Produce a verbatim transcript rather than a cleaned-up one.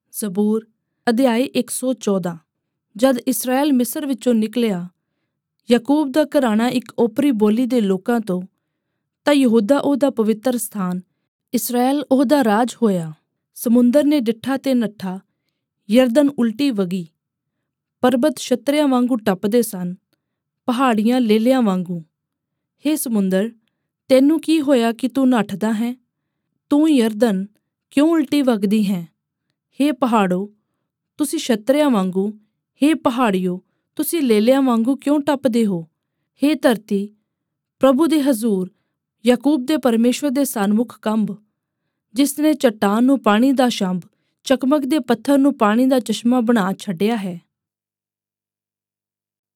ਜ਼ਬੂਰ ਅਧਿਆਇ ਇੱਕ ਸੌ ਚੌਦਾਂ। ਜਦ ਇਸਰਾਏਲ ਮਿਸਰ ਵਿੱਚੋਂ ਨਿਕਲਿਆ, ਯਾਕੂਬ ਦਾ ਘਰਾਣਾ ਇੱਕ ਓਪਰੀ ਬੋਲੀ ਦੇ ਲੋਕਾਂ ਤੋਂ, ਤਾਂ ਯਹੂਦਾ ਉਹਦਾ ਪਵਿੱਤਰ ਸਥਾਨ, ਇਸਰਾਏਲ ਉਹਦਾ ਰਾਜ ਹੋਇਆ। ਸਮੁੰਦਰ ਨੇ ਡਿੱਠਾ ਤੇ ਨੱਠਾ, ਯਰਦਨ ਉਲਟੀ ਵਗੀ। ਪਰਬਤ ਛਤਰਿਆਂ ਵਾਂਗੂ ਟੱਪਦੇ ਸਨ, ਪਹਾੜੀਆਂ ਲੇਲਿਆਂ ਵਾਂਗੂ। ਹੇ ਸਮੁੰਦਰ, ਤੈਨੂੰ ਕੀ ਹੋਇਆ ਕਿ ਤੂੰ ਨੱਠਦਾ ਹੈ? ਤੂੰ ਯਰਦਨ ਕਿਉਂ ਉਲਟੀ ਵਗਦੀ ਹੈ? ਹੇ ਪਹਾੜੋ, ਤੁਸੀਂ ਛਤਰਿਆਂ ਵਾਂਗੂ, ਹੇ ਪਹਾੜੀਓ, ਤੁਸੀਂ ਲੇਲਿਆਂ ਵਾਂਗੂ ਕਿਉਂ ਟੱਪਦੇ ਹੋ? ਹੇ ਧਰਤੀ, ਪ੍ਰਭੂ ਦੇ ਹਜ਼ੂਰ, ਯਾਕੂਬ ਦੇ ਪਰਮੇਸ਼ਵਰ ਦੇ ਸਨਮੁਖ ਕੰਬ, ਜਿਸ ਨੇ ਚੱਟਾਨ ਨੂੰ ਪਾਣੀ ਦਾ ਛੰਭ, ਚਕਮਕਦੇ ਪੱਥਰ ਨੂੰ ਪਾਣੀ ਦਾ ਚਸ਼ਮਾ ਬਣਾ ਛੱਡਿਆ ਹੈ।